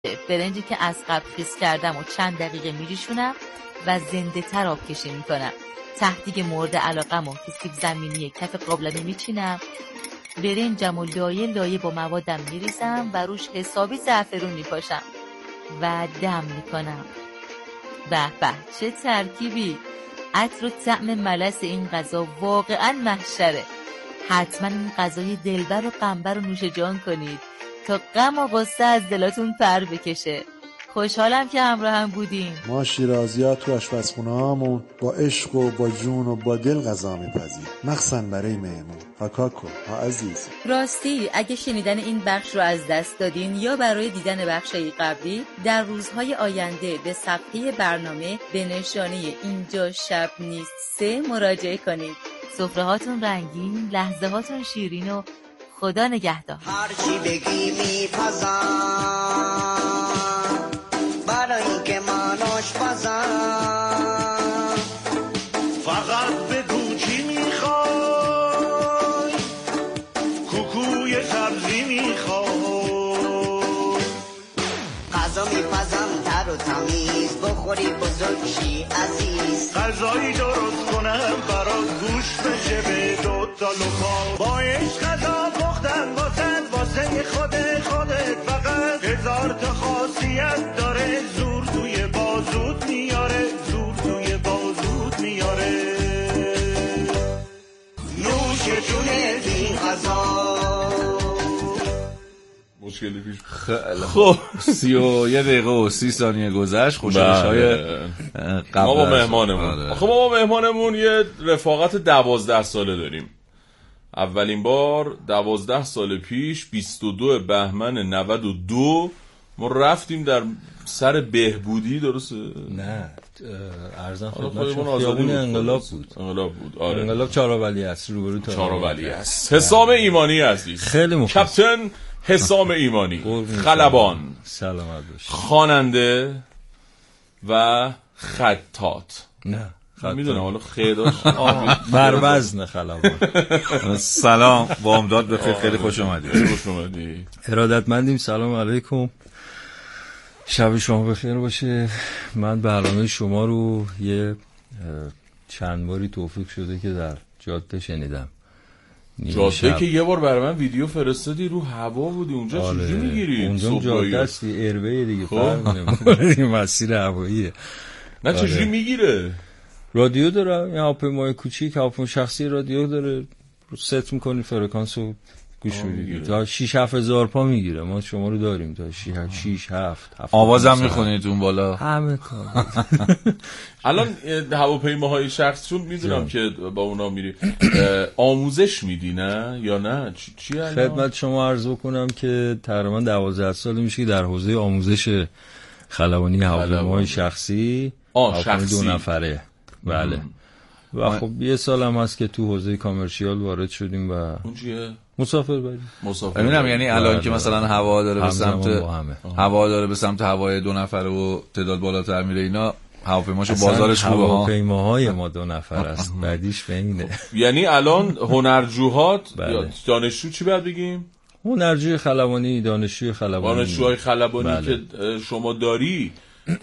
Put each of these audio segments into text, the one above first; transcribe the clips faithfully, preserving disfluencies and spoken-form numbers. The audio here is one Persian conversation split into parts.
برنجی که از قبل خیس کردم و چند دقیقه میریشونم و زنده تر آب کشی میکنم. ته دیگه مورد علاقم و سیب زمینی کف قابلمه میچینم. برنجم و لایه لایه با موادم میریزم و روش حسابی زعفرون میپاشم و دم میکنم. به به چه ترکیبی! عطر و طعم ملس این غذا واقعا محشره. حتما این غذای دلبر و غمبر رو نوش جان کنید تا غم و غصه از دلاتون پر بکشه. خوشحالم که همراه هم بودیم. ما شیرازی‌ها تو آشپزخونه هامون با عشق و با جون و با دل غذا میپزیم، مخصوصا برای مهمون. فکاکو ها عزیز. راستی اگه شنیدن این بخش رو از دست دادین یا برای دیدن بخشای قبلی، در روزهای آینده به صفحه برنامه به نشانه اینجا شب نیست سه مراجعه کنید. سفره هاتون رنگین، لحظه هاتون شیرین و خدا نگهدار. هر چی بگی میپزم برای اینکه من آشپزم. فقط بگو چی میخوای، کوکوی سبزی میخوای. غذا میپزم تر و تمیز، بخوری بزرگ شی عزیز. غذایی درست کنم برات گوش بشه به دوتا لقا. با عشق غذا پختن واسه واسه خود خودت، فقط هزار تا خاصیت داره. زور توی بازود میاره، زور توی بازود میاره. نوش جونه این غذا. مشکلی پیش خیلی خب سی و یه دقیقه و سی ثانیه گذشت. خوشحالش‌های ما با مهمانمون. آخه ما با مهمانمون یه رفاقت دوازده ساله داریم. اولین بار دوازده سال پیش بیست و دو بهمن نود و دو ما رفتیم در سر بهبودی. درسته؟ نه ارزم خدمت خودمون خیابون انقلاب بود. انقلاب بود. آره. انقلاب چهارآولی است، روبرو چهارآولی است. حسام ایمانی عزیز. خیلی مخلص. کاپیتان حسام ایمانی، خلبان، سلامت باشی، خواننده و خطاط. نه میدونم حالا خیداش بر وزن خلبان. سلام، بامداد بخیر، خیلی خوش اومدید. خوش اومدی. ارادتمندیم. سلام علیکم، شب شما بخیر باشه. من برنامه شما رو یه چند باری توفیق شده که در جاده شنیدم. جاده که یه بار برای من ویدیو فرستادی، رو هوا بودی اونجا. آره. چجوری میگیری؟ اونجا جاده است، ایروی دیگه فرق نمیکنه، مسیر هواییه. نه چجوری آره. میگیره؟ رادیو داره، یه هواپیمای کوچیک، هواپیمای شخصی رادیو داره، رو ست میکنی فرکانس رو گوش میدی. تا شش هفت هزار پا میگیره. ما شما رو داریم تا شش هفت. آوازم میخونید اون بالا؟ همه کار. الان هواپیماهای شخصیتون میدونم که با اونا میری آموزش میدی نه یا نه چی, چی الان؟ خدمت شما عرض بکنم که تقریبا دوازده سال میشه در حوزه آموزش خلبانی هواپیماهای شخصی، آه شخصی دو نفره. بله. و خب یه سال هم هست که تو حوزه کامرشیال وارد شدیم و اون چیه؟ مسافر بریم. مسافر ببینم یعنی الان که مثلا هوا داره به سمت هوا داره به سمت هوای دو نفره و تعداد بالاتر میره، اینا هواپیماشو بازارش خوبه ها. هواپیماهای ما دو نفر است، بعدیش به اینه. یعنی الان هنرجوهات بله. دانشجو چی باید بگیم؟ هنرجوی خلبانی، دانشجوی خلبانی. دانشجوهای خلبانی بله. که شما داری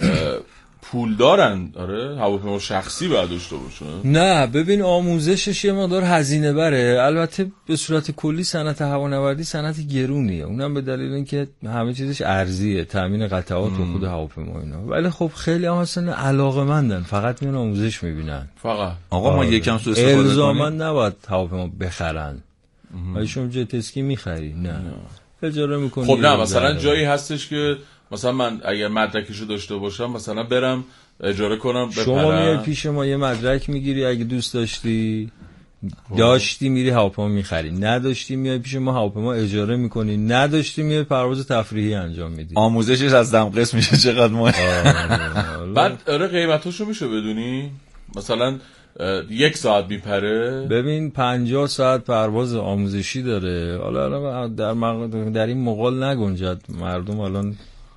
پول دارن؟ آره هواپیما شخصی باید داشته باشه. نه ببین آموزشش یه مقدار هزینه بره. البته به صورت کلی صنعت هوانوردی صنعت گرونیه، اونم به دلیل اینکه همه چیزش ارزیه، تامین قطعات و خود هواپیما اینا. ولی خب خیلی هم اصلا علاقه‌مندن، فقط میان آموزش میبینن. فقط آقا ما یکم سو استفاده کنیم. الزاما نباید هواپیما بخرن. ولی شما جت اسکی میخری؟ نه اجاره میکنی. خب نه مثلا جایی هستش که مثلا من اگر مدرکشو داشته باشم مثلا برم اجاره کنم بپرم. شما میای پیش ما یه مدرک میگیری، اگه دوست داشتی داشتی میری هواپیما میخری، نداشتی میای پیش ما هواپیما اجاره میکنی، نداشتی میای پرواز تفریحی انجام میدی. آموزشش از دم قسم میشه چقدر مهم. بعد آره قیمتاشو میشه بدونی؟ مثلا یک ساعت میپره. ببین پنجاه ساعت پرواز آموزشی داره. حالا در مق... در این مقال نگنجد، مردم الان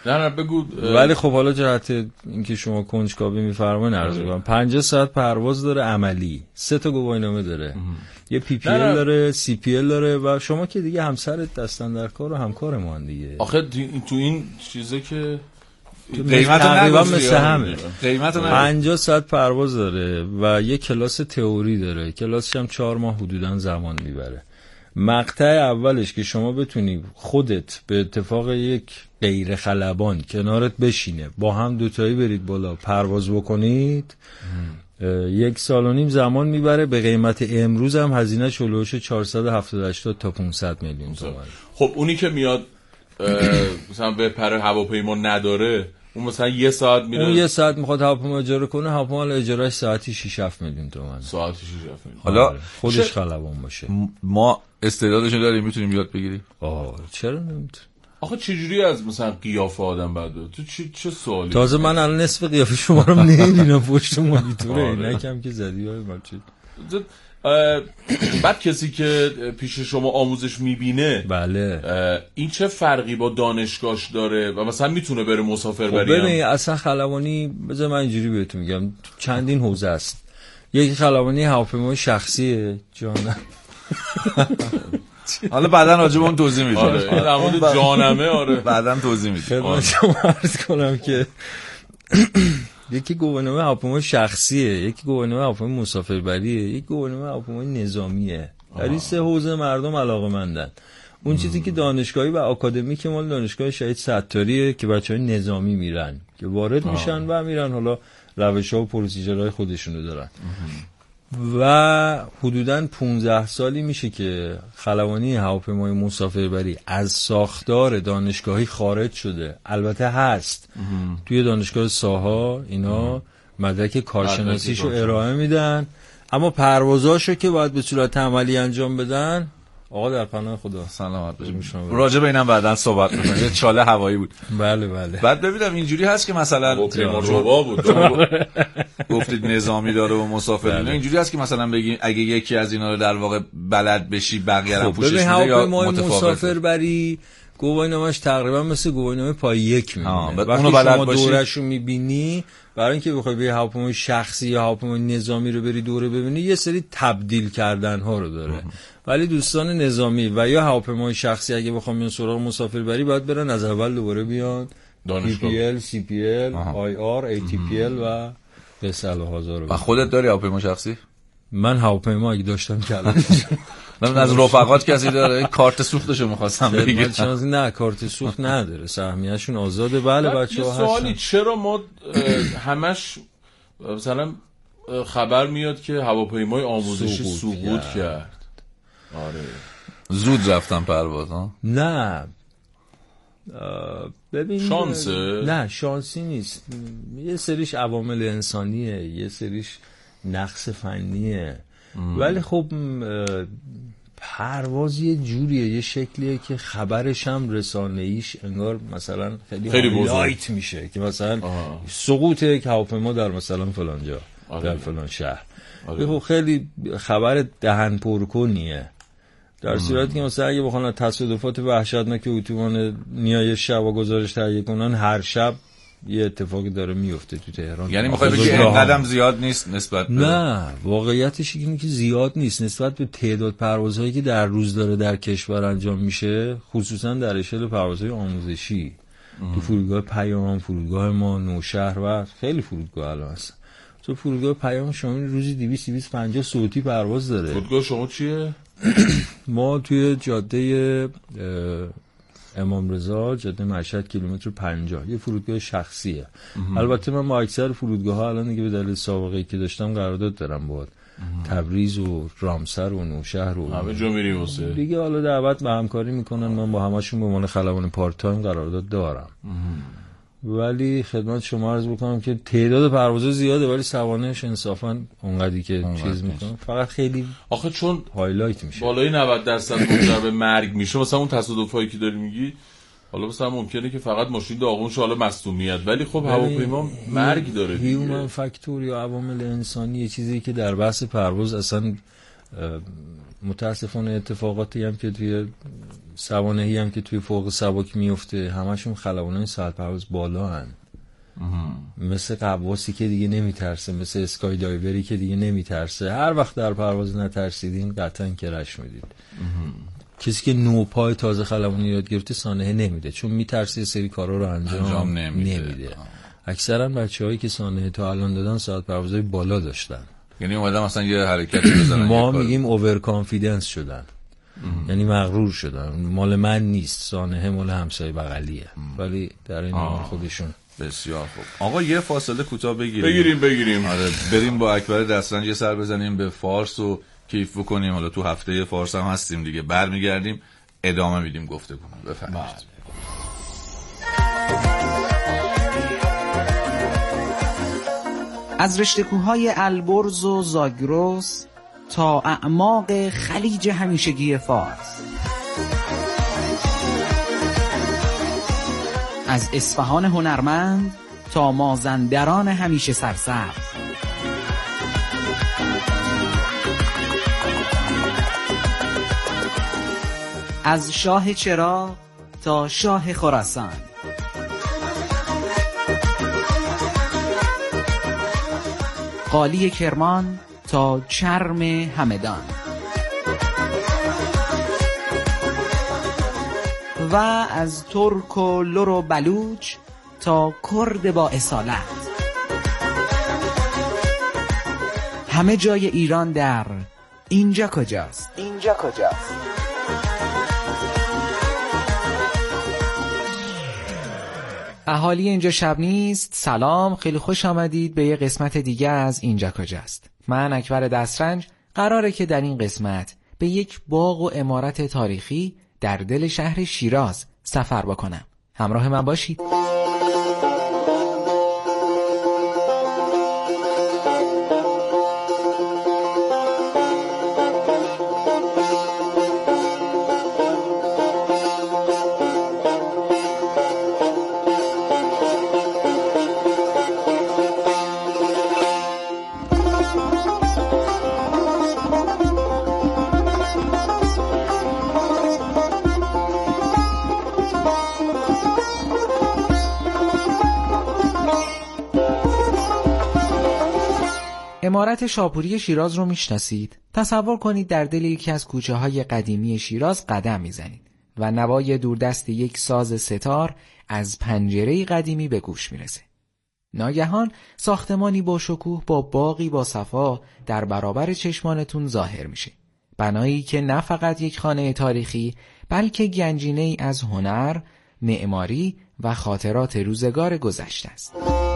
نه نه بگو. ولی خب حالا جهت اینکه شما کنجکاوی می‌فرمایید عرض کنم پنجاه ساعت پرواز داره عملی، سه تا گواهینامه داره، یه پی پی ال داره، سی پی ال داره و شما که دیگه همسرت دستن در کار و همکار ما دیگه. آخه تو این چیزه که قیمت تقریبا مثل همه، قیمت پنجاه ساعت پرواز داره و یه کلاس تئوری داره، کلاسش هم چهار ماه حدوداً زمان میبره. مقطع اولش که شما بتونی خودت به اتفاق یک غیر خلبان کنارت بشینه با هم دوتایی برید بالا پرواز بکنید یک سال و نیم زمان میبره. به قیمت امروز هم هزینه چلوش چهارصد و هفتاد هشتاد تا پانصد میلیون تومان. خب اونی که میاد مثلا به پر هواپیما نداره اون مثلا یه ساعت میره، اون یه ساعت میخواد هواپیما اجاره کنه، هواپیما اجارهش ساعتی شش هفت میلیون تومان. ساعتی شش هفت میلیون. حالا خودش خلبان باشه. ما استعدادشو داریم میتونیم یاد بگیریم؟ آه چرا نمیتونیم؟ آخه چجوری از مثلا قیافه آدم بعد تو چه چه سوالی؟ تازه من الان نصف قیافه شما رو نمیبینم پشت مانیتوره، اینکم که زدی های بچه. بعد کسی که پیش شما آموزش میبینه بله این چه فرقی با دانشگاهش داره و مثلا میتونه بره مسافر خب بری؟ ببین اصلا خلبانی بذار من اینجوری بهتون میگم چندین حوزه است. یکی خلبانی هواپیمای شخصیه جانم حالا بعداً راجع به اون توضیح میدم. آره این در مورد جانمه آره بعداً توضیح میدم. خدمت شما عرض کنم که یکی گواهینامه هواپیمای شخصیه، یکی گواهینامه هواپیمای مسافربریه، یکی گواهینامه هواپیمای نظامیه. در این سه حوزه مردم علاقه‌مندن. اون چیزی که دانشگاهی و آکادمیک مال دانشگاه شهید ستاریه که بچهای نظامی میرن که وارد آه. میشن و میرن حالا روش‌ها و پروسیجرهای خودشونو دارن. و حدوداً پانزده سالی میشه که خلبانی هواپیمای مسافربری از ساختار دانشگاهی خارج شده. البته هست ام. توی دانشگاه ساها اینا ام. مدرک کارشناسیشو ارائه میدن، اما پروازاشو که باید به صورت عملی انجام بدن آقا در پناه خدا سلامت باشید. راجع به اینم بعداً صحبت می‌کنیم. یه چاله هوایی بود. بله بله. بعد ببینم اینجوری هست که مثلا جواب بود. گفتید نظامی داره و مسافر. اینجوری هست که مثلا بگیم اگه یکی از اینا رو در واقع بلد بشی بقیه رو پوشش میده یا متفاوته؟ مسافر بری گواهینامه‌اش تقریبا مثل گواهینامه پای یک میمونه. وقتی بلد شما باشی دوره‌شو می‌بینی برای اینکه بخوای به هواپیمای شخصی یا هواپیمای نظامی رو بری دوره ببینی یه سری تبدیل کردن ها رو داره. ولی دوستان نظامی و یا هواپیمای شخصی اگه بخوام بیان سراغ مسافربری باید برن از اول دوباره بیان پی پی ال، سی پی ال، آی آر، ای تی پی ال و قصه هزار رو. و خودت داری هواپیما شخصی؟ من هواپیما اگه داشتم کردم. من از رفقات کسی داره کارت سوختشو می‌خواستم بگم. نه کارت سوخت نداره، سهمیه‌شون آزاده. بله بچه‌ها هستن. سوالی چرا ما همش مثلا خبر میاد که هواپیمای آموزشی سقوط, سقوط کرد؟ آره زود رفتم پرواز ها؟ نه ببین شانسه؟ نه شانسی نیست، یه سریش عوامل انسانیه، یه سریش نقص فنیه. ام. ولی خب پرواز یه جوریه، یه شکلیه که خبرش هم رسانه‌ایش انگار مثلا خیلی, خیلی لایت میشه که مثلا آه. سقوط یک هواپیما در مثلا فلان جا آره. در فلان شهر آره. خب خیلی خبر دهن پرکنیه. در صورتی که مثلا اگه بخوان تصادفات وحشتناک اتوبان نیای شب و گزارش تهیه کنن هر شب یه اتفاقی داره میفته تو تهران. یعنی میخوای بگی اینقدر زیاد نیست نسبت به؟ نه واقعیتش اینه که زیاد نیست نسبت به تعداد پروازهایی که در روز داره در کشور انجام میشه، خصوصا در اشل پروازهای آموزشی ام. تو فرودگاه پیام، فرودگاه ما نوشهر و خیلی فرودگاه الان هست. تو فرودگاه پیام شما روزی دویست دویست و پنجاه صوتی پرواز داره. فرودگاه شما چیه؟ ما توی جاده امام رضا، جاده مشهد، کیلومتر پنجاه، یه فرودگاه شخصیه. امه. البته من با اکثر فرودگاه ها الان دیگه به دلیل سابقه‌ای که داشتم قرارداد دارم باهات. تبریز و رامسر و نوشهر و همه جا میری واسه دیگه حالا دعوت به همکاری میکنن، من با همشون به عنوان خلبان پارت تایم قرارداد دارم. امه. ولی خدمت شما عرض بکنم که تعداد پروازها زیاده ولی سوانحش انصافا اونقدری که چیز میکنم فقط خیلی آخه چون هایلایت میشه، بالای نود درصد منجر به مرگ میشه. مثلا اون تصادفایی که داری میگی حالا مثلا ممکنه که فقط ماشین داغون شه حالا مصدومیت، ولی خب هواپیما مرگ داره دیگه. هیومن فاکتور یا عوامل انسانی یه چیزی که در بحث پرواز اصلا متاسفانه اتفاقاتی هم که توی سوانحی هم که توی فوق سبک میفته همشون خلبانای ساعت پرواز بالا هن. مثل قواسی که دیگه نمیترسه، مثل اسکای دایوری که دیگه نمیترسه. هر وقت در پرواز نترسیدین قطعا کرش میدید. کسی که نو پای تازه خلبانی یاد گرفته سانحه نمیده، چون میترسه سری کارا رو انجام, انجام نمیده, نمیده. اکثرا بچه‌هایی که سانحه تا الان دادن ساعت پروازهای بالا داشتن، یعنی اومدن مثلا یه حرکتی بزنن ما میگیم اوور کانفیدنس شدن، یعنی مغرور شدن، مال من نیست، سانحه مال همسایه بغلیه، ولی در این حال خودشون. بسیار خوب آقا، یه فاصله کوتاه بگیریم بگیریم بگیریم آره بریم با اکبر دسترنج یه سر بزنیم به فارس و کیف بکنیم. حالا تو هفته فارس هم هستیم دیگه، برمیگردیم ادامه میدیم گفتگو. بفرمایید. از رشته کوههای البرز و زاگرس تا اعماق خلیج همیشگی فارس، از اصفهان هنرمند تا مازندران همیشه سرسبز، از شاه چراغ تا شاه خراسان، قالی کرمان تا چرم همدان و از ترک و لر و بلوچ تا کرد با اصالت، همه جای ایران در اینجا کجاست؟ اینجا کجاست؟ اهالی اینجا شب نیست، سلام، خیلی خوش آمدید به یه قسمت دیگه از اینجا کجاست. من اکبر دسترنج قراره که در این قسمت به یک باغ و عمارت تاریخی در دل شهر شیراز سفر بکنم. همراه من باشید. عمارت شاپوری شیراز رو میشناسید؟ تصور کنید در دل یکی از کوچه های قدیمی شیراز قدم میزنید و نوای دوردست یک ساز ستار از پنجره قدیمی به گوش میرسه. ناگهان ساختمانی با شکوه با باغی با صفا در برابر چشمانتون ظاهر میشه. بنایی که نه فقط یک خانه تاریخی بلکه گنجینه‌ای از هنر، معماری و خاطرات روزگار گذشته است.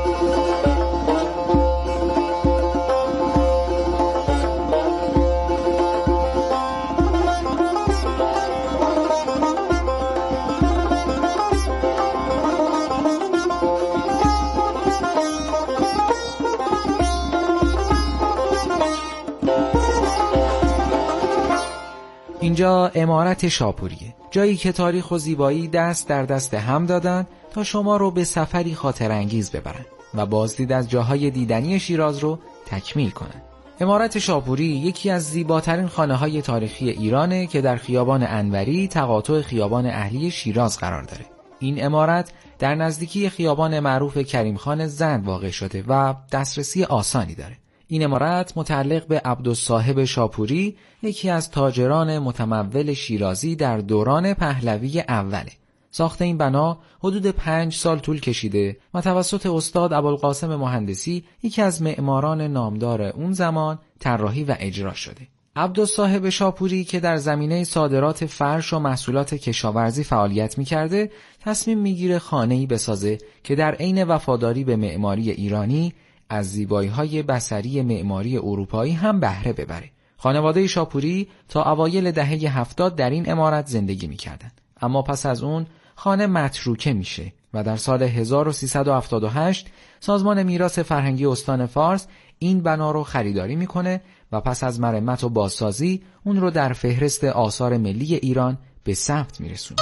اینجا عمارت شاپوریه، جایی که تاریخ و زیبایی دست در دست هم دادن تا شما رو به سفری خاطر انگیز ببرن و بازدید از جاهای دیدنی شیراز رو تکمیل کنن. عمارت شاپوری یکی از زیباترین خانه‌های تاریخی ایرانه که در خیابان انوری تقاطع خیابان اهلی شیراز قرار داره. این عمارت در نزدیکی خیابان معروف کریم خان زند واقع شده و دسترسی آسانی داره. این عمارت متعلق به عبدالصاحب شاپوری، یکی از تاجران متمول شیرازی در دوران پهلوی اوله. ساخت این بنا حدود پنج سال طول کشیده و توسط استاد ابوالقاسم مهندسی، یکی از معماران نامدار اون زمان، طراحی و اجرا شده. عبدالصاحب شاپوری که در زمینه صادرات فرش و محصولات کشاورزی فعالیت می‌کرده، تصمیم می‌گیره خانه‌ای بسازه که در عین وفاداری به معماری ایرانی از زیبایی‌های بصری معماری اروپایی هم بهره ببره. خانواده شاپوری تا اوایل دهه هفتاد در این عمارت زندگی می‌کردند، اما پس از اون خانه متروکه میشه و در سال هزار و سیصد و هفتاد و هشت سازمان میراث فرهنگی استان فارس این بنا رو خریداری میکنه و پس از مرمت و بازسازی اون رو در فهرست آثار ملی ایران به ثبت میرسونه.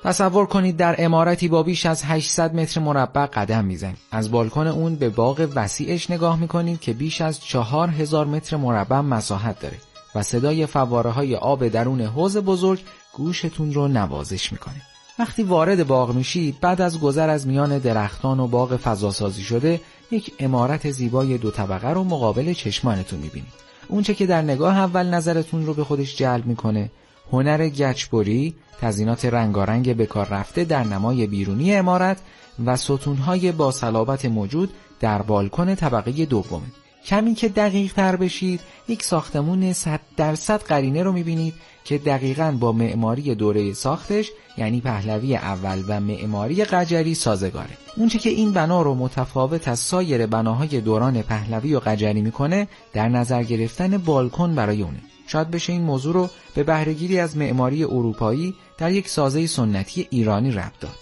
تصور کنید در عمارتی با بیش از هشتصد متر مربع قدم میزنید. از بالکن اون به باغ وسیعش نگاه میکنید که بیش از چهار هزار متر مربع مساحت داره و صدای فواره‌های آب درون حوض بزرگ گوشتون رو نوازش میکنه. وقتی وارد باغ میشید، بعد از گذر از میان درختان و باغ فضاسازی شده، یک عمارت زیبای دو طبقه رو مقابل چشمانتون میبینید. اونچه که در نگاه اول نظرتون رو به خودش جلب میکنه، هنر گچبری، تزیینات رنگارنگ به کار رفته در نمای بیرونی عمارت و ستونهای با صلابت موجود در بالکن طبقه دومه. کمی که دقیق تر بشید، یک ساختمون صد درصد قرینه رو میبینید که دقیقاً با معماری دوره ساختش، یعنی پهلوی اول و معماری قجری سازگاره. اونچه که این بنا رو متفاوت از سایر بناهای دوران پهلوی و قجری میکنه، در نظر گرفتن بالکن برای اونه. شاید بشه این موضوع رو به بهره‌گیری از معماری اروپایی در یک سازه سنتی ایرانی ربط داد.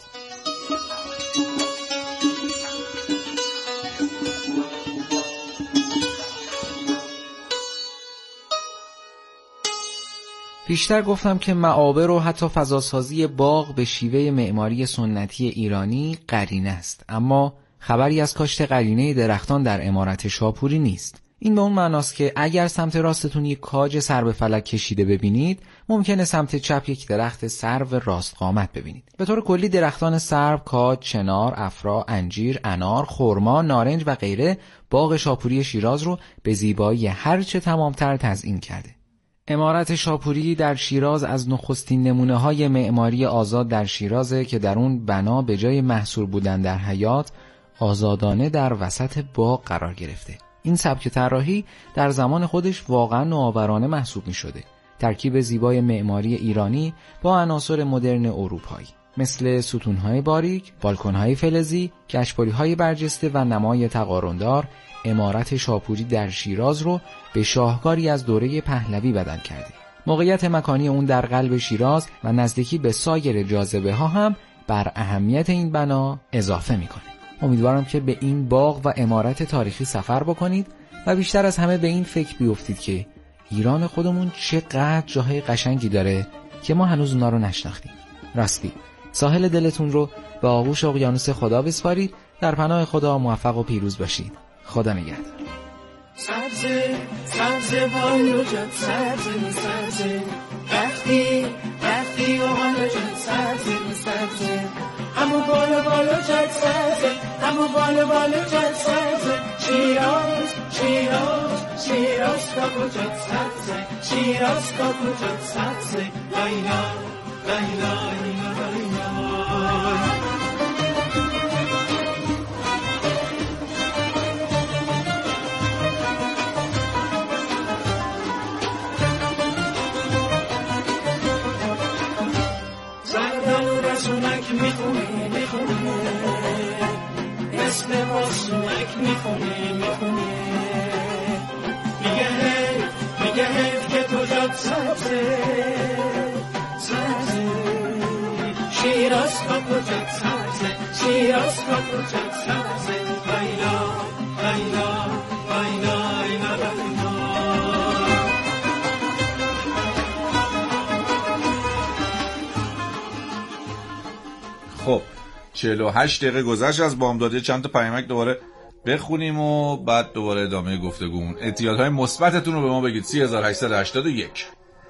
پیشتر گفتم که معابر و حتی فضاسازی باغ به شیوه معماری سنتی ایرانی قرینه است، اما خبری از کاشت قرینه درختان در عمارت شاپوری نیست. این به اون معناست که اگر سمت راستتون یک کاج سر به فلک کشیده ببینید، ممکنه سمت چپ یک درخت سرو راست قامت ببینید. به طور کلی درختان سرو، کاج، چنار، افرا، انجیر، انار، خرما، نارنج و غیره باغ شاپوری شیراز رو به زیبایی هرچه تمامتر تزیین کرده. عمارت شاپوری در شیراز از نخستین نمونه‌های معماری آزاد در شیرازه که در اون بنا به جای محصور بودن در حیاط، آزادانه در وسط باغ قرار گرفته. این سبک طراحی در زمان خودش واقعا نوآورانه محسوب می شده. ترکیب زیبای معماری ایرانی با عناصر مدرن اروپایی مثل ستونهای باریک، بالکنهای فلزی، گچبری‌های برجسته و نمای تقارندار، عمارت شاپوری در شیراز رو به شاهکاری از دوره پهلوی بدل کرده. موقعیت مکانی اون در قلب شیراز و نزدیکی به سایر جاذبه ها هم بر اهمیت این بنا اضافه میکنه. امیدوارم که به این باغ و عمارت تاریخی سفر بکنید و بیشتر از همه به این فکر بیفتید که ایران خودمون چقدر جاهای قشنگی داره که ما هنوز اونا رو نشناختیم. راستی ساحل دلتون رو به آغوش اقیانوس خدا بسپارید. در پناه خدا موفق و پیروز باشید. خدا نگهدار. سبزه سبزه بالو جد سبزه سبزه وقتی وقتی و بالو جد سبزه سبزه همو بالو بالو جد سبزه همو بالو بالو جد سبزه شیراز شیراز شیراز کاکو جد سبزه شیراز کاکو جد سبزه لایلا لایلا لایلا لایلا. میخونه میخونه اسم باسونک میخونه میخونه میگه هی میگه هی که تو جاد سبزه سبزه شیراز کاکو جاد سبزه شیراز کاکو جاد سبزه لایلا لایلا لایلا لایلا. خب چهل و هشت دقیقه گذشت از بامداده، چند تا پیامک دوباره بخونیم و بعد دوباره ادامه گفتگومون. اعتیادهای مثبتتون رو به ما بگید. سه هزار و هشتصد و هشتاد و یک.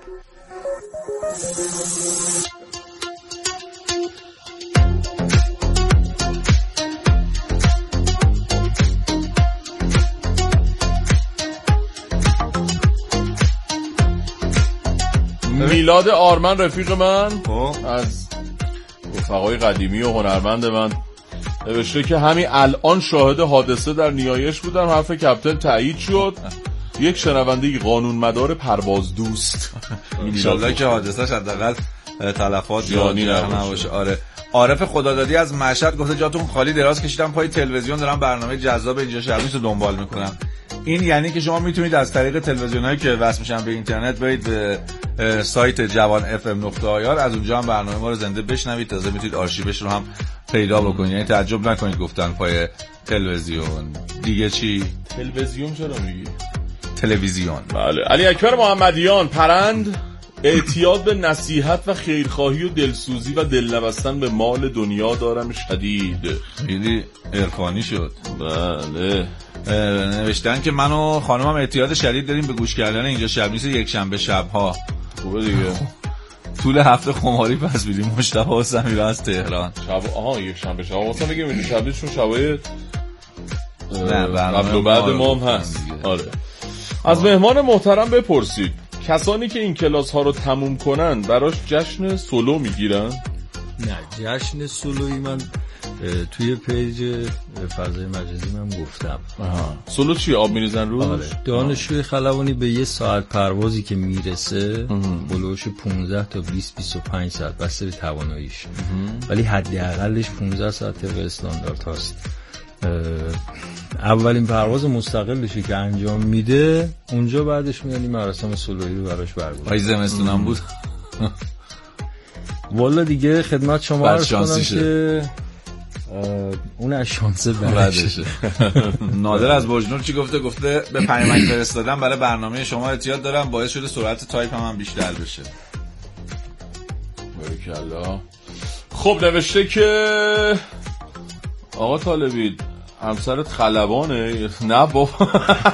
میلاد آرمن رفیق من از رفقای قدیمی و هنرمند من نوشته که همین الان شاهد حادثه در نیایش بودم. حرف کپتن تایید شد. یک شنونده قانون مدار پرواز دوست. انشالله که حادثه‌اش حداقل تلفات جانی نباشه. آره. عارف خدادادی از مشهد گفته جاتون خالی، دراز کشیدم پای تلویزیون دارم برنامه جذاب اینجا شهرمیش رو دنبال میکنم. این یعنی که شما میتونید از طریق تلویزیونایی که وصل میشن به اینترنت برید به سایت جوان اف ام نقطه آی آر، از اونجا هم برنامه ما رو زنده بشنوید. تازه میتونید آرشیوش رو هم پیدا بکنید. یعنی تعجب نکنید گفتن پای تلویزیون. دیگه چی؟ تلویزیون چرا میگی؟ تلویزیون. بله. علی اکبر محمدیان پرند اعتیاد به نصیحت و خیرخواهی و دلسوزی و دل نبستن به مال دنیا دارم شدید. خیلی عرفانی شد. بله. نوشتن که من و خانمم اعتیاد شدید داریم به گوش کردن اینجا شب نیست یک شنبه شبها. خوبه دیگه. طول هفته خماری پس بیدیم. مصطفی و سمیرا از تهران. شب آها یک شنبه شب واسه میگم این شب چون شبای نه قبل و بعد ما هم هست. آره. از مهمان محترم بپرسید کسانی که این کلاس ها رو تموم کنن براش جشن سولو میگیرن؟ نه جشن سولویی من توی پیج فضای مجازی من گفتم. آها. سولو چی آب میریزن روش؟ آره. دانشجوی خلبانی به یه ساعت پروازی که میرسه بلوش پانزده تا بیست بیست و پنج ساعت بسته به تواناییش، ولی حداقلش پانزده ساعت طبق استاندارد هست. اولین پرواز مستقلشی که انجام میده اونجا بعدش میانی مراسم سولویی رو براش برگزار. آی زمستونم بود. والا دیگه خدمت شما عرض کنم که اون از شانس بعدشه. نادر از برجنور چی گفته؟ گفته به پیامک فرستادم برای برنامه شما اعتیاد دارم، باعث شده سرعت تایپ هم, هم بیشتر بشه. بارکالله. خب نوشته که آقا طالبی همسرت خلبانه؟ نه بابا.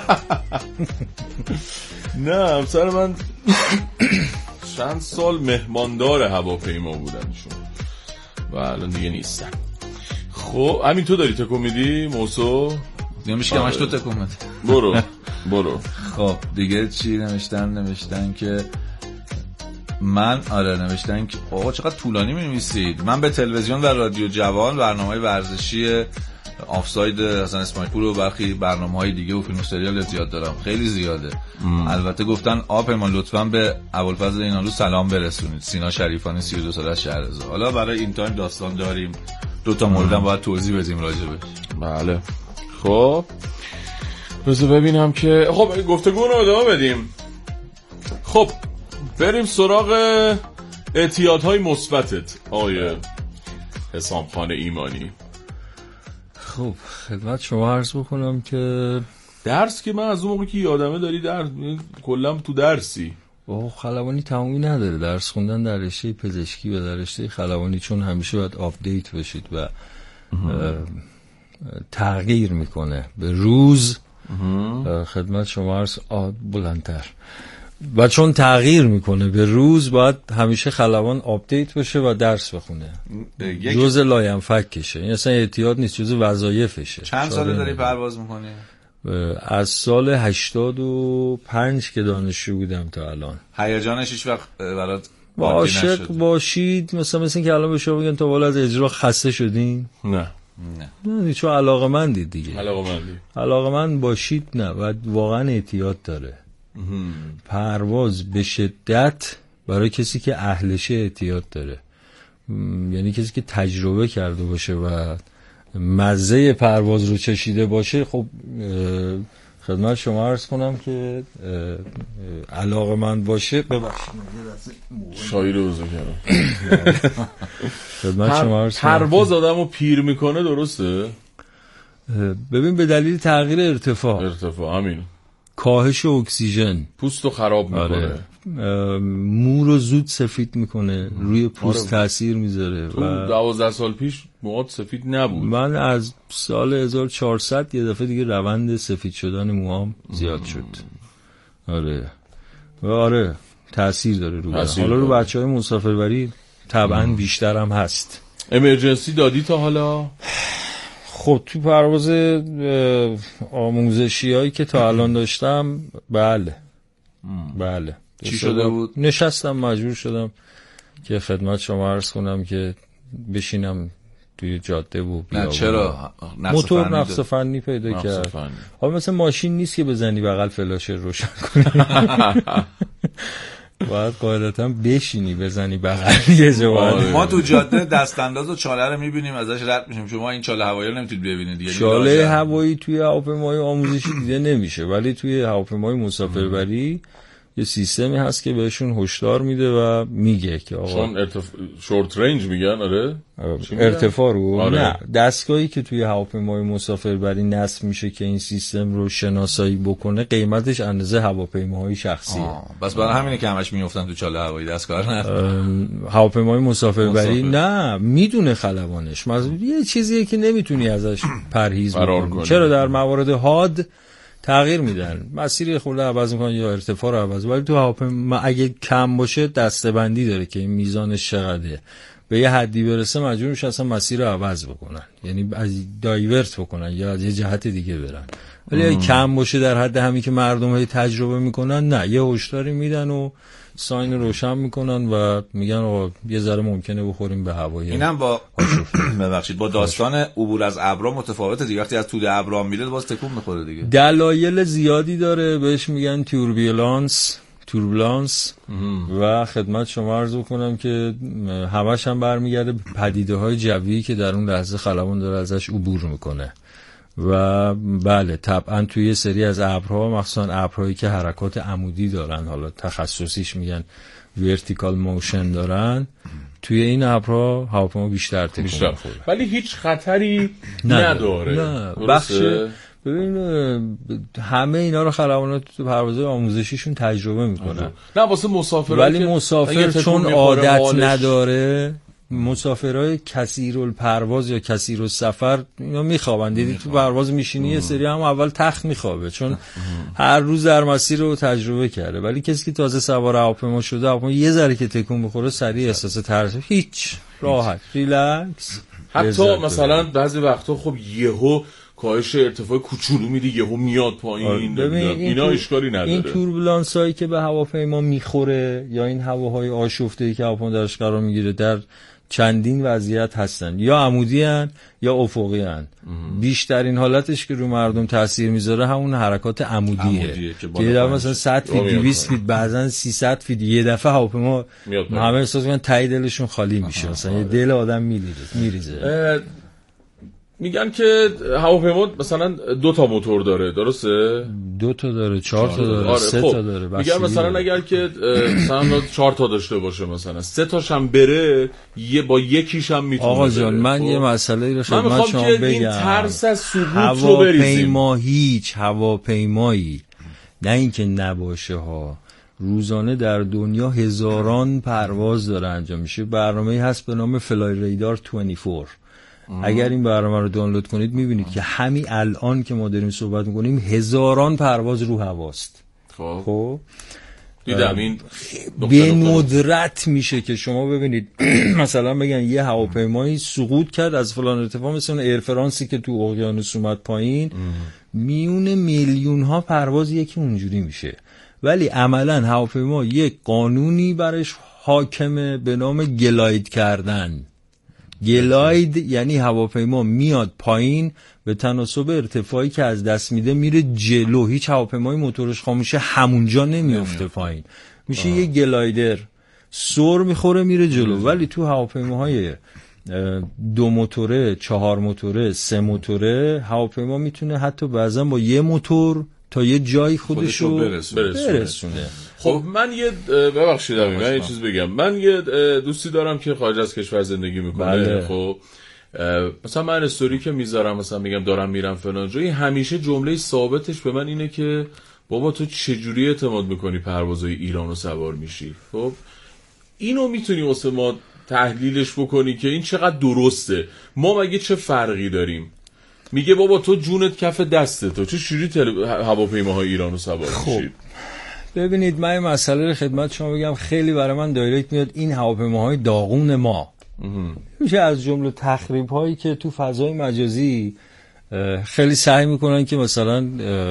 نه همسر من چند سال مهماندار هواپیما بودنشون و الان دیگه نیستن. خب همین تو داری تکون میدی موسو؟ نمیشه که همش تو تکون میدی. برو برو. خب دیگه چی نوشتن؟ نوشتن که من آره نوشتن که آقا چقدر طولانی می‌نویسید. من به تلویزیون و رادیو جوان برنامه ورزشی آفساید حسن اسماعیل پور و برخی برنامه‌های دیگه و فیلم و سریال زیاد دارم. خیلی زیاده. ام. البته گفتن آب من لطفاً به ابوالفضل اینالو سلام برسونید. سینا شریفانی سی و دو ساله از شهرزا. حالا برای این تایم داستان داریم. دو تا موردم باید توضیح بدیم راجبش. بله. خب بذار ببینم که خب گفتگو رو ادامه بدیم. خب بریم سراغ اعتیادهای مثبتت آقای حسام خان ایمانی. خب خدمت شما عرض بکنم که درس که من از اون موقع که یادمه داری درس کلا تو درسی اوه خلبانی تمومی نداره. درس خوندن در رشته پزشکی و در رشته خلبانی چون همیشه باید آپدیت بشید و تغییر میکنه به روز. خدمت شما عرض بلندتر و چون تغییر میکنه به روز باید همیشه خلبان آپدیت بشه و درس بخونه. جزء لاینفکشه. این اصلا اعتیاد نیست، جزء وظایفشه. چند ساله داری پرواز میکنی؟ از سال هشتاد و پنج که دانشجو بودم تا الان. هیجانش هیچ وقت برات عاشق باشید مثلا مثل که الان به شما بگن تا بالا از اجرا خسته شدین؟ نه نه نه چون علاقه‌مندید دیگه. علاقه‌مندی علاقه‌مند باشید نه و واقعا اعتیاد داره. پرواز به شدت برای کسی که اهلشه اعتیاد داره، یعنی کسی که تجربه کرده باشه و مزه پرواز رو چشیده باشه. خب خدمت شما عرض کنم که علاقه‌مند باشه. ببخشید شاعر روزو کردم. خدمت شما عرض کنم پرواز آدمو پیر میکنه، درسته؟ ببین به دلیل تغییر ارتفاع ارتفاع همین کاهش اکسیژن پوستو خراب میکنه. آره. مو رو زود سفید میکنه، روی پوست آره. تاثیر میذاره. و دوازده سال پیش موهات سفید نبود. من از سال هزار و چهارصد یه دفعه دیگه روند سفید شدن موهام زیاد شد. آره و آره تاثیر داره رو بدن. حالا رو بچهای مسافربری طبعا بیشتر هم هست. امرجنسی دادی تا حالا؟ خب تو پرواز آموزشی هایی که تا الان داشتم بله بله. چی شده بود؟ نشستم مجبور شدم که خدمت شما عرض کنم که بشینم توی جاده و نه چرا؟ موتور نقص فنی پیدا نقص کرد. فنی. حالا مثل ماشین نیست که بزنی بغل فلاشر روشن کنی. باید قاعدتا بشینی بزنی بغل یه جواب. ما تو جاده دست انداز و چاله رو میبینیم ازش رد میشیم. شما این چاله هوایی رو نمیتونید ببینید دیگه. چاله هوایی توی هواپیمای آموزشی دیده نمیشه، ولی توی هواپیمای مسافربری یه سیستمی هست که بهشون هشدار میده و میگه که آقا چون ارتف... شورت رنج میگن آره ارتفاع رو آره. نه دستگاهی که توی هواپیمای مسافربری نصب میشه که این سیستم رو شناسایی بکنه قیمتش اندازه هواپیماهای شخصیه. بس برای همینه که همش میافتن تو چاله هوایی دستگاه نه هواپیمای مسافربری مسافر. نه میدونه خلبانش مثلا یه چیزیه که نمیتونی ازش پرهیز بکنی. چرا در موارد حاد تغییر میدن مسیر خورده عوض میکنن یا ارتفاع رو عوض، ولی تو هواپیما اگه کم باشه دسته‌بندی داره که این میزانش چقدره، به یه حدی برسه مجبور میشه اصلا مسیر رو عوض بکنن، یعنی از دایورت بکنن یا از یه جهت دیگه برن. ولی اگه کم باشه در حد همین که مردم های تجربه میکنن نه، یه هشداری میدن و ساین روشن میکنن و میگن آقا یه ذره ممکنه بخوریم به هوایی. اینم با ببخشید با داستان عبور از ابرا متفاوته دیگه، وقتی از توده ابرا میره باز تکون میخوره دیگه. دلایل زیادی داره، بهش میگن توربولانس توربولانس و خدمت شما عرض کنم که همش هم برمیگرده به پدیده های جویی که در اون لحظه خلبان داره ازش عبور میکنه و بله طبعا توی یه سری از ابرها مخصوصا ابرهایی که حرکات عمودی دارن، حالا تخصصیش میگن ورتیکال موشن دارن، توی این ابرها هواپیما بیشتر تکون میخوره ولی هیچ خطری نداره. نه بخش ببین همه اینا رو خلبانات تو پروازهای آموزشیشون تجربه میکنن. نه واسه مسافر ولی مسافر چون عادت نداره، مسافرهای کثیرالپرواز یا کثیرالسفر اینا میخوابن. دیدی تو پرواز میشینی یه سری هم اول تخت میخوابه چون هر روز در مسیر رو تجربه کرده، ولی کسی که تازه سوار هواپیما شده هواپیما یه ذره که تکون بخوره سریع احساس ترس، هیچ راحت ریلکس. حتی مثلا بعضی وقتا خب یهو کاهش ارتفاع کوچولو میدی یهو میاد پایین، اینا اشکالی نداره. این توربولانس هایی که به هواپیما میخوره یا این هواهای آشفته‌ای که هواپیما درش قرار میگیره در چندین وضعیت هستن، یا عمودی هن یا افقی هن. بیشترین حالتش که رو مردم تاثیر میذاره همون حرکات عمودیه, عمودیه که یه دفعه مثلا صد فیت دویست فیت بعضن سیصد فیت یه دفعه هواپیما همه احساس میکنن ته دلشون خالی میشه، مثلا یه دل آدم میریزه. میگن که هواپیما مثلا دو تا موتور داره، درسته؟ دو تا داره، چهار تا داره، آره. سه خب. تا داره. میگن مثلا اگر که مثلا چهار تا داشته باشه، مثلا سه تاش هم بره، یه با یکیش هم میتونه. آقا جان من یه مسئله رو خدمت شما بگم. این ترس از سقوط رو بریزیم. هواپیما هیچ هواپیمایی نه اینکه نباشه ها، روزانه در دنیا هزاران پرواز داره انجام میشه. برنامه‌ای هست به نام فلای ریدار بیست و چهار. اگر این برنامه رو دانلود کنید میبینید که همین الان که ما داریم صحبت میکنیم هزاران پرواز رو هواست. خب خب دیدم این به ندرت میشه که شما ببینید مثلا بگن یه هواپیمایی سقوط کرد از فلان ارتفاع، مثل اون ایر فرانسی که تو اقیانوس اومد پایین، میون میلیون ها پرواز یکی اونجوری میشه. ولی عملا هواپیما یک قانونی برش حاکمه به نام گلاید کردن. گلاید یعنی هواپیما میاد پایین به تناسب ارتفاعی که از دست میده میره جلو. هیچ هواپیمای موتورش خاموشه همونجا نمیفته پایین، میشه آه. یه گلایدر سر میخوره میره جلو. ولی تو هواپیماهای دو موتوره، چهار موتوره، سه موتوره هواپیما میتونه حتی بعضا با یه موتور تا یه جایی خودشو برسونه. برسونه. خب من یه ببخشید من یه چیز بگم. من یه دوستی دارم که خارج از کشور زندگی میکنه. بله. خب مثلا من استوری که میذارم مثلا میگم دارم میرم فلان جایی، همیشه جمله ثابتش به من اینه که بابا تو چجوری اعتماد میکنی پروازهای ایرانو سوار میشی؟ خب اینو میتونی واسه ما تحلیلش بکنی که این چقدر درسته؟ ما مگه چه فرقی داریم؟ میگه بابا تو جونت کف دسته، تو چه شوری تل... هواپیماهای ایرانو سوار میشی؟ خب ببینید من این مسئله رو خدمت شما بگم، خیلی برای من دایرکت میاد این هواپیماهای داغون ما میشه از جمله تخریب هایی که تو فضای مجازی خیلی سعی میکنن که مثلا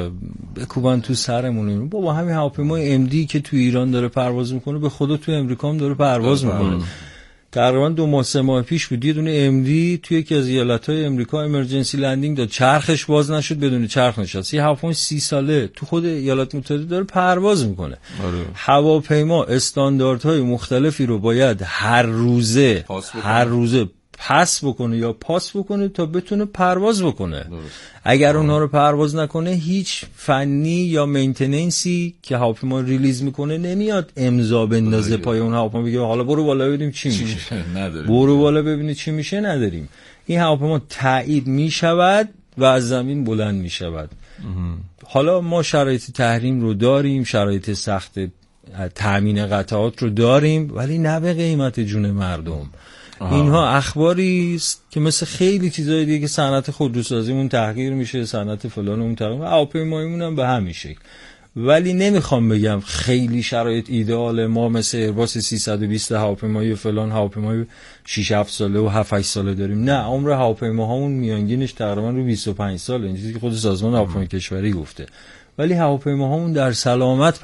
بکوبن تو سرمون. بابا همین هواپیمای ام دی که تو ایران داره پرواز میکنه به خدا تو امریکا هم داره پرواز میکنه. تقریبا دو ماه سه ماه پیش بود یه دونه ام دی توی یکی از ایالت‌های امریکا امرجنسی لندینگ داد، چرخش باز نشد، بدون چرخ نشست. یه هواپیما سی ساله تو خود ایالات متحده داره پرواز میکنه. آره. هواپیما استانداردهای مختلفی رو باید هر روزه هر روزه پس بکنه یا پاس بکنه تا بتونه پرواز بکنه. اگر اونها رو پرواز نکنه هیچ فنی یا مینتیننسی که هواپیما ریلیز میکنه نمیاد امضا بندازه پای اون هواپیما بگه حالا برو بالا ببینیم چی میشه. برو بالا ببینید چی میشه نداریم. این هواپیما تایید میشود و از زمین بلند میشود. حالا ما شرایط تحریم رو داریم، شرایط سخت تامین قطعات رو داریم، ولی نه به قیمت جون مردم. آه. اینها اخباری است که مثل خیلی چیزای دیگه که صنعت خودروسازیمون تحقیر میشه، صنعت فلانمون تحقیر، هواپیماییمون هم به همین شکل. ولی نمیخوام بگم خیلی شرایط ایدئال ما مثل ایرباس سیصد و بیست هواپیمایی فلان هواپیمایی شش هفت ساله و هفت هشت ساله داریم. نه، عمر هواپیماهامون میانگینش تقریبا رو بیست و پنج ساله، این چیزی که خود سازمان هواپیمایی کشوری گفته. ولی هواپیماهامون در سلامت